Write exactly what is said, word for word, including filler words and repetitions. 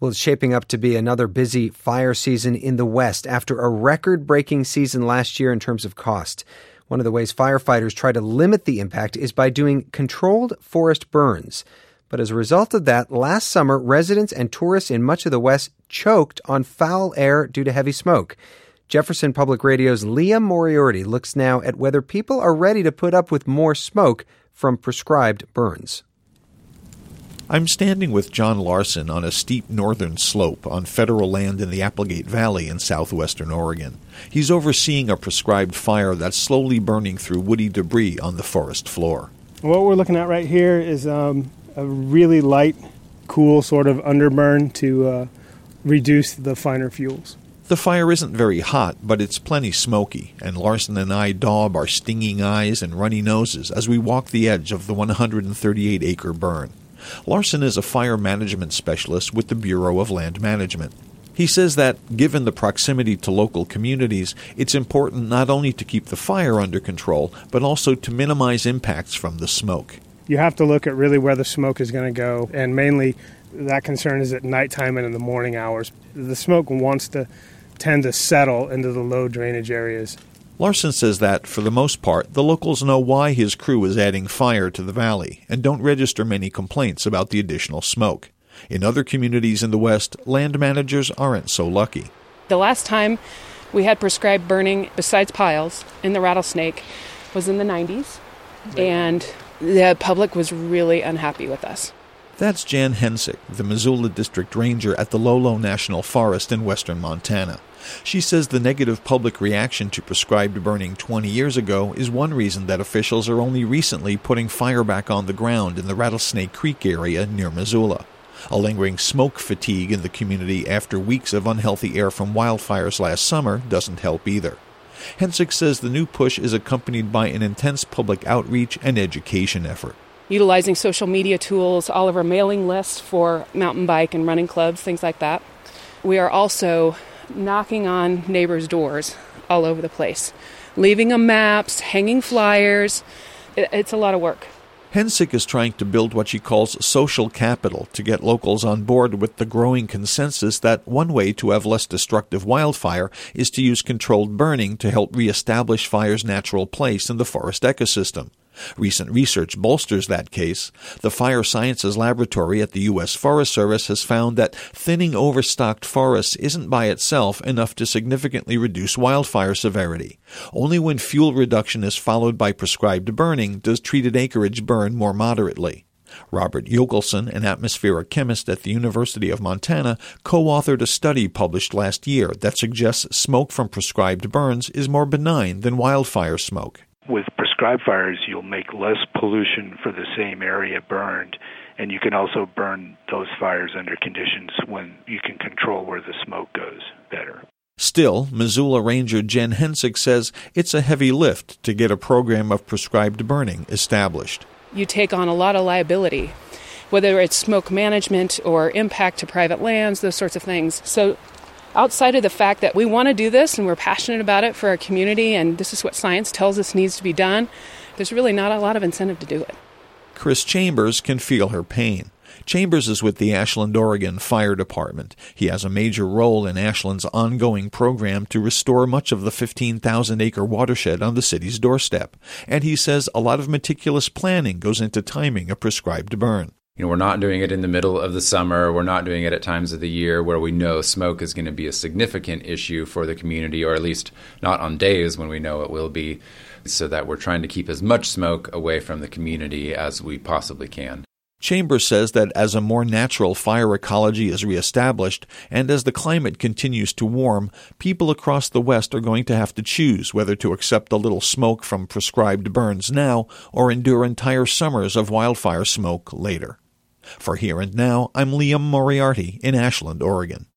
Well, it's shaping up to be another busy fire season in the West after a record-breaking season last year in terms of cost. One of the ways firefighters try to limit the impact is by doing controlled forest burns. But as a result of that, last summer, residents and tourists in much of the West choked on foul air due to heavy smoke. Jefferson Public Radio's Leah Moriarty looks now at whether people are ready to put up with more smoke from prescribed burns. I'm standing with John Larson on a steep northern slope on federal land in the Applegate Valley in southwestern Oregon. He's overseeing a prescribed fire that's slowly burning through woody debris on the forest floor. What we're looking at right here is um, a really light, cool sort of underburn to uh, reduce the finer fuels. The fire isn't very hot, but it's plenty smoky, and Larson and I daub our stinging eyes and runny noses as we walk the edge of the one hundred thirty-eight acre burn. Larson is a fire management specialist with the Bureau of Land Management. He says that, given the proximity to local communities, it's important not only to keep the fire under control, but also to minimize impacts from the smoke. You have to look at really where the smoke is going to go, and mainly that concern is at nighttime and in the morning hours. The smoke wants to tend to settle into the low drainage areas. Larson says that, for the most part, the locals know why his crew is adding fire to the valley and don't register many complaints about the additional smoke. In other communities in the West, land managers aren't so lucky. The last time we had prescribed burning, besides piles, in the Rattlesnake was in the nineties, and the public was really unhappy with us. That's Jan Hensick, the Missoula District Ranger at the Lolo National Forest in western Montana. She says the negative public reaction to prescribed burning twenty years ago is one reason that officials are only recently putting fire back on the ground in the Rattlesnake Creek area near Missoula. A lingering smoke fatigue in the community after weeks of unhealthy air from wildfires last summer doesn't help either. Hensick says the new push is accompanied by an intense public outreach and education effort. Utilizing social media tools, all of our mailing lists for mountain bike and running clubs, things like that. We are also knocking on neighbors' doors all over the place, leaving them maps, hanging flyers. It's a lot of work. Hensick is trying to build what she calls social capital to get locals on board with the growing consensus that one way to have less destructive wildfire is to use controlled burning to help reestablish fire's natural place in the forest ecosystem. Recent research bolsters that case. The Fire Sciences Laboratory at the U S Forest Service has found that thinning overstocked forests isn't by itself enough to significantly reduce wildfire severity. Only when fuel reduction is followed by prescribed burning does treated acreage burn more moderately. Robert Jokelson, an atmospheric chemist at the University of Montana, co-authored a study published last year that suggests smoke from prescribed burns is more benign than wildfire smoke. With prescribed fires, you'll make less pollution for the same area burned, and you can also burn those fires under conditions when you can control where the smoke goes better. Still, Missoula Ranger Jen Hensick says it's a heavy lift to get a program of prescribed burning established. You take on a lot of liability, whether it's smoke management or impact to private lands, those sorts of things. So outside of the fact that we want to do this and we're passionate about it for our community and this is what science tells us needs to be done, there's really not a lot of incentive to do it. Chris Chambers can feel her pain. Chambers is with the Ashland, Oregon Fire Department. He has a major role in Ashland's ongoing program to restore much of the fifteen thousand acre watershed on the city's doorstep. And he says a lot of meticulous planning goes into timing a prescribed burn. You know, we're not doing it in the middle of the summer. We're not doing it at times of the year where we know smoke is going to be a significant issue for the community, or at least not on days when we know it will be, so that we're trying to keep as much smoke away from the community as we possibly can. Chambers says that as a more natural fire ecology is reestablished and as the climate continues to warm, people across the West are going to have to choose whether to accept a little smoke from prescribed burns now or endure entire summers of wildfire smoke later. For Here and Now, I'm Liam Moriarty in Ashland, Oregon.